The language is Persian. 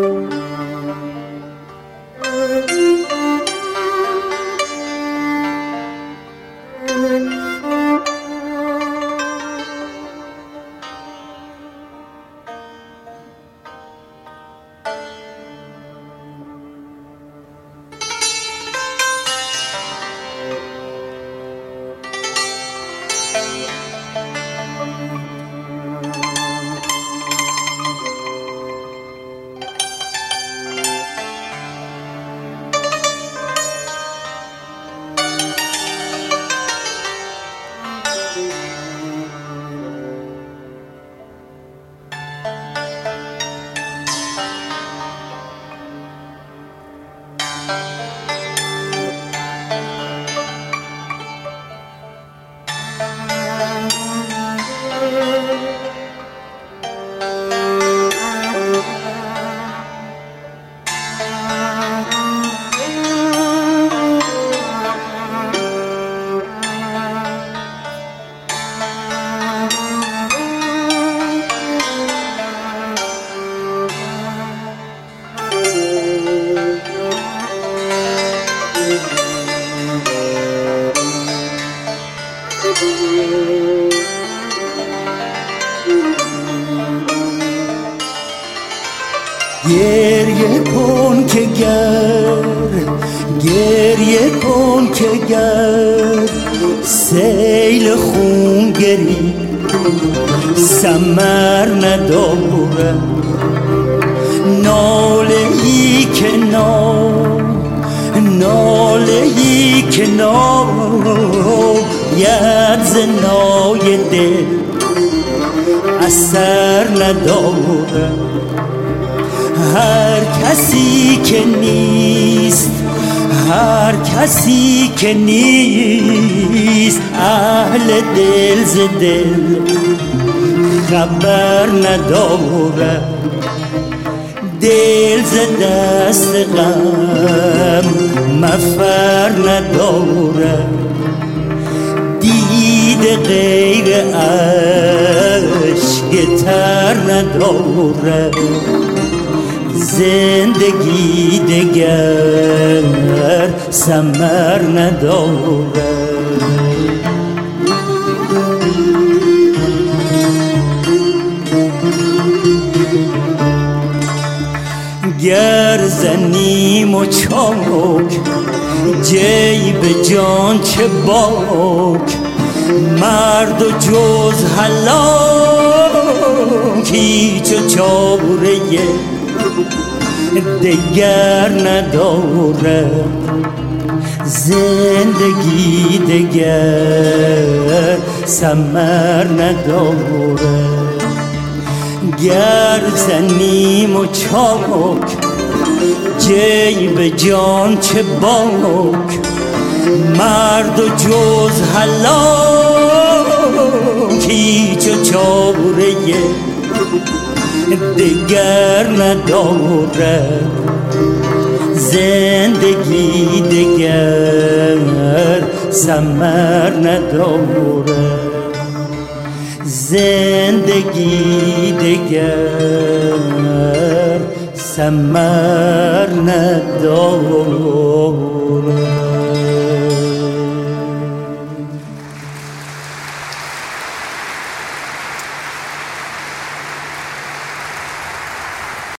گریه کن که گریه کن که گر سیل خون گری ثمر نداره، ناله ای که ناله ای که ید زنای دل اثر نداره. هر کسی که نیست اهل دل ز دل خبر نداره. دل ز دست غم مفر نداره. دید غیر عشق تر نداره. زندگی دگر ثمر نداره. گر زنیم و چاک جیب جان چه باک، مرد و جز هلاک هیچ و چاره دگر نداره. زندگی دگر ثمر نداره. گر زنیم و چاک جیب جان چه باک، مرد و جز هلاک هیچ و چاره دگر نداره. زندگی دگر ثمر نداره. زندگی دگر ثمر نداره.